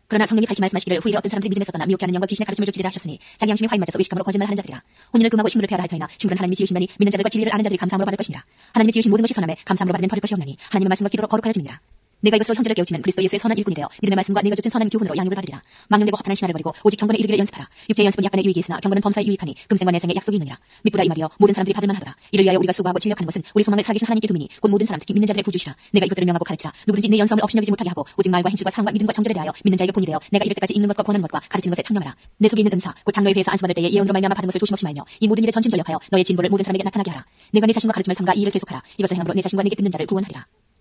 그러나 성령이 밝히 말씀하시기를 후일에 어떤 사람들이 믿음에 섰거나 미혹해 하는 영과 귀신의 가르침을 좇으리라 하셨으니 자기 양심에 화인 맞아서 의식함으로 거짓말하는 자들이라. 혼인을 금하고 식물을 폐하라 할 터이나 식물은 하나님이 지으신다니 믿는 자들과 진리를 아는 자들이 감사함으로 받을 것이니라. 하나님이 지으신 모든 것이 선함에 감사함으로 받으면 버릴 것이 없나니 하나님의 말씀과 기도로 거룩하여짐이니라. 내가 이것으로 형제를 깨우치면 그리스도 예수의 선한 일꾼이 되어 믿음의 말씀과 내가 좇은 선한 교훈으로 양육을 받으리라. 망령되고 허탄한 신화를 버리고 오직 경건에 이르기를 연습하라. 육체의 연습은 약간의 유익이 있으나 경건은 범사에 유익하니 금생과 내생에 약속이 있느니라. 미쁘다 이 말이여 모든 사람들이 받을 만하더라. 이를 위하여 우리가 수고하고 진력하는 것은 우리 소망을 살아계신 하나님께 두미니 곧 모든 사람 특히 믿는 자들의 구주시라. 내가 이것들을 명하고 가르치라. 누구든지 내 연수함을 없이 여기지 못하게 하고 오직 말과 행실과 사랑과 믿음과 정절에 대하여 믿는 자에게 본이 되어 내가 이를 때까지 읽는 것과 권하는 것과 가르치는 것에 창념하라. 내 속에 있는 은사 곧 장로의 회에서 안수받을 때에 예언으로 말미암아 받은 것을 조심없이 말며 이 모든 일에 전심전력하여 너의 진보를 모든 사람에게 나타나게 하라. 내가 내 자신과 가르침을 삼가 이 일을 계속하라. 이것을 행함으로 내 자신과 내게 듣는 자를 구원하리라.